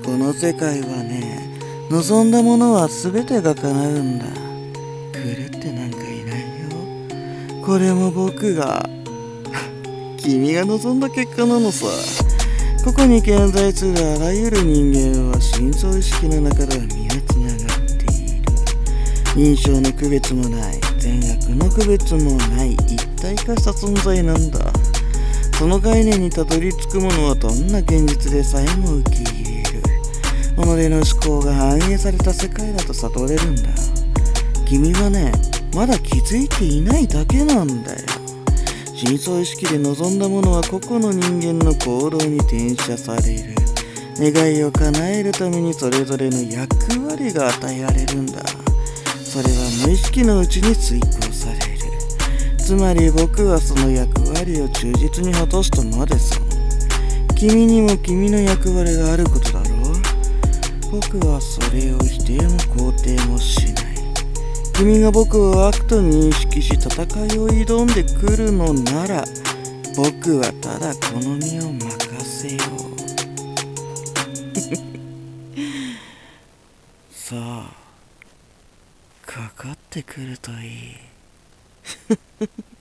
この世界はね、望んだものは全てが叶うんだ。狂ってなんかいないよ。これも僕が君が望んだ結果なのさ。ここに健在するあらゆる人間は深層意識の中では皆つながっている。認証の区別もない、善悪の区別もない一体化した存在なんだ。その概念にたどり着く者はどんな現実でさえも受け入れる。己の思考が反映された世界だと悟れるんだ。君はね、まだ気づいていないだけなんだよ。深層意識で望んだものは個々の人間の行動に転写される。願いを叶えるためにそれぞれの役割が与えられるんだ。それは無意識のうちに遂行される。つまり僕はその役割を忠実に果たしたまでさ。君にも君の役割があることだろう。僕はそれを否定も肯定もしない。君が僕を悪と認識し戦いを挑んでくるのなら、僕はただこの身を任せよう。さあ、かかってくるといい。